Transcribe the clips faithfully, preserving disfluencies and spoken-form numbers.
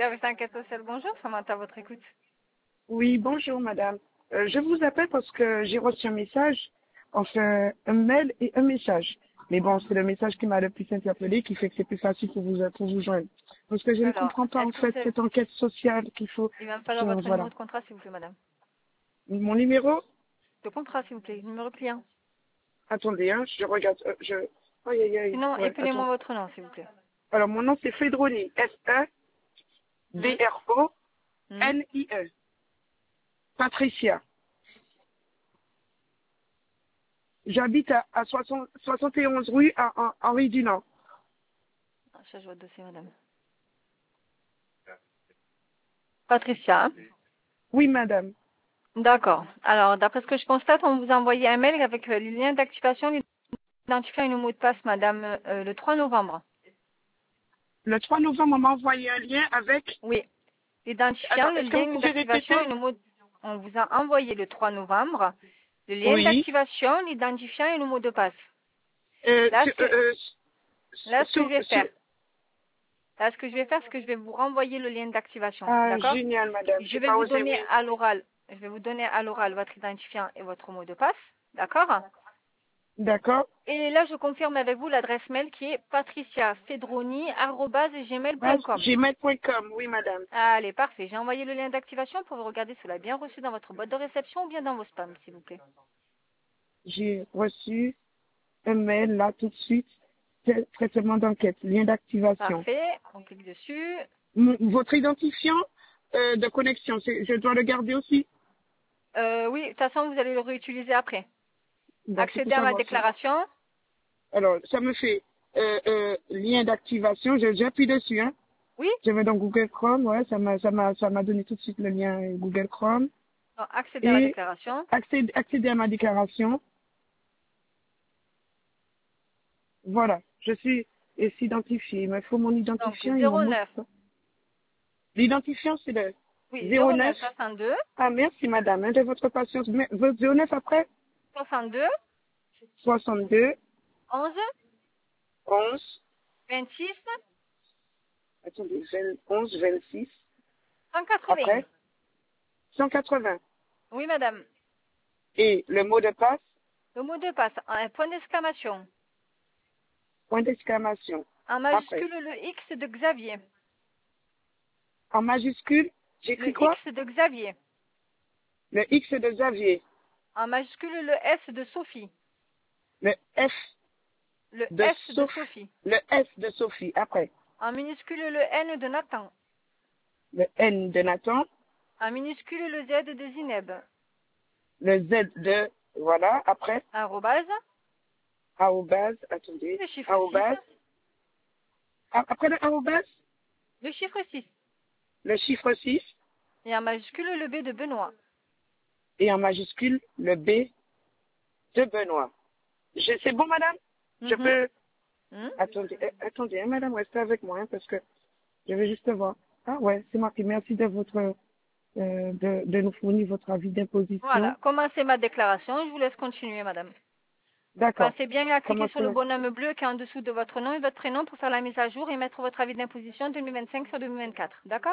service enquête sociale, bonjour, Samantha, à votre écoute. Oui, bonjour madame. Euh, je vous appelle parce que j'ai reçu un message, enfin un mail et un message. Mais bon, c'est le message qui m'a le plus interpellé, qui fait que c'est plus facile pour vous, pour vous joindre. Parce que je ne Alors, comprends pas en est-ce que fait vous avez... cette enquête sociale qu'il faut. Il va me falloir euh, votre voilà. numéro de contrat, s'il vous plaît, madame. Mon numéro. De contrat, s'il vous plaît, numéro client. Attendez, hein, je regarde. euh, je. Aïe aïe aïe. Sinon, Ouais, épelez-moi attends. votre nom, s'il vous plaît. Alors mon nom c'est Fedroni. S E D Hum, R O hum. N I E. Patricia. J'habite à, à soixante, soixante et onze rue à, à Henri Dunant. Ah, ça, je vois le dossier, madame. Patricia. hein Oui madame. D'accord. Alors, d'après ce que je constate, on vous a envoyé un mail avec euh, les liens d'activation, l'identifiant et le mot de passe, madame, euh, le trois novembre. Le trois novembre, on m'a envoyé un lien avec... Oui. L'identifiant, Attends, le est-ce que vous lien pouvez d'activation et répéter? le mot... On vous a envoyé le trois novembre le lien Oui. d'activation, l'identifiant et le mot de passe. Euh, Là, sur, ce euh, que, euh, là, ce que je sur, vais sur... faire, là, ce que je vais faire, c'est que je vais vous renvoyer le lien d'activation. Ah, D'accord? génial, madame. Je J'ai vais pas vous osé, donner oui. à l'oral, je vais vous donner à l'oral votre identifiant et votre mot de passe. D'accord? D'accord. Et là, je confirme avec vous l'adresse mail qui est patriciafedroni arobase gmail Ah, point com. gmail point com, oui, madame. Allez, parfait. J'ai envoyé le lien d'activation pour vous regarder si vous l'avez bien reçu dans votre boîte de réception ou bien dans vos spams, s'il vous plaît. J'ai reçu un mail, là, tout de suite. Tra- Traitement d'enquête, lien d'activation. Parfait. On clique dessus. Mon- Votre identifiant euh, de connexion, c'est- je dois le garder aussi? Euh, oui, de toute façon, vous allez le réutiliser après. Donc, c'est pour Accéder à ma savoir ça. déclaration. Alors, ça me fait euh, euh, lien d'activation. Je- J'appuie dessus, hein. Oui. Je vais dans Google Chrome, ouais, ça m'a, ça m'a, ça m'a donné tout de suite le lien euh, Google Chrome. Non, accéder à la Et déclaration. accéder, accéder à ma déclaration. Voilà, je suis et s'identifier. Il me faut mon Donc, identifiant et mon zéro mot de neuf. passe. L'identifiant, c'est le Oui, zéro zéro neuf. neuf soixante-deux. Ah, merci madame, hein, de votre patience. Mais votre zéro neuf après? soixante-deux. soixante-deux, onze. onze, vingt-six. attendez, vingt, onze, vingt-six, cent quatre-vingts. après, cent quatre-vingts. Oui, madame. Et le mot de passe, Le mot de passe, un point d'exclamation. point d'exclamation. En Après, majuscule, le X de Xavier. en majuscule, j'écris Le quoi? X de Xavier. Le X de Xavier. En majuscule, le S de Sophie. Le F Le de S de Sophie. Sophie. Le S de Sophie. Après, En minuscule, le N de Nathan. le N de Nathan. En minuscule, le Z de Zineb. Le Z de, voilà. Après, Arrobase. arrobase, attendez, Le chiffre six. arrobase. A- Après le arrobase, Le chiffre six. le chiffre six. Et en majuscule, le B de Benoît. Et en majuscule, le B de Benoît. Je- C'est bon, madame? Je Mhm. peux... Hmm. Attendez, euh, attendez, hein, madame, restez avec moi, hein, parce que je vais juste voir. Ah ouais, c'est marqué. Merci de votre, euh, de, de nous fournir votre avis d'imposition. Voilà. Commencez ma déclaration. Je vous laisse continuer, madame. D'accord. Pensez bien à cliquer Comment sur le ça? bonhomme bleu qui est en dessous de votre nom et votre prénom pour faire la mise à jour et mettre votre avis d'imposition deux mille vingt-cinq sur deux mille vingt-quatre. D'accord?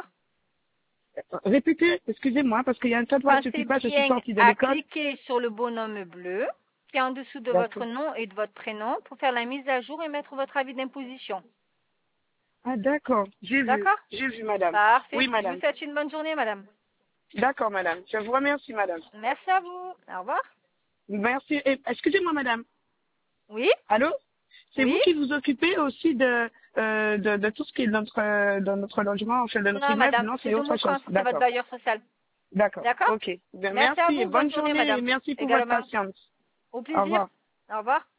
Répétez, excusez-moi, parce qu'il y a un tas de voitures Pensez qui passent, je suis bien sortie de à l'école. cliquer sur le bonhomme bleu qui est en dessous de votre D'accord. nom et de votre prénom pour faire la mise à jour et mettre votre avis d'imposition. Ah, d'accord. J'ai vu. D'accord? J'ai vu, madame. Parfait. Oui, Je vous madame. souhaite une bonne journée, madame. D'accord, madame. Je vous remercie, madame. Merci à vous. Au revoir. Merci. Et, excusez-moi, madame. Oui? Allô? C'est vous Oui? qui vous occupez aussi de, euh, de, de tout ce qui est dans notre, euh, dans notre logement, enfin, de notre Non, immeuble? madame, Non, c'est c'est de autre mon chose. France, c'est votre D'accord. bailleur social. D'accord. D'accord? OK. Ben, Merci à merci et vous. Bonne bonne journée, journée et madame. merci pour votre Également. patience. Au Au plaisir. revoir. Au revoir.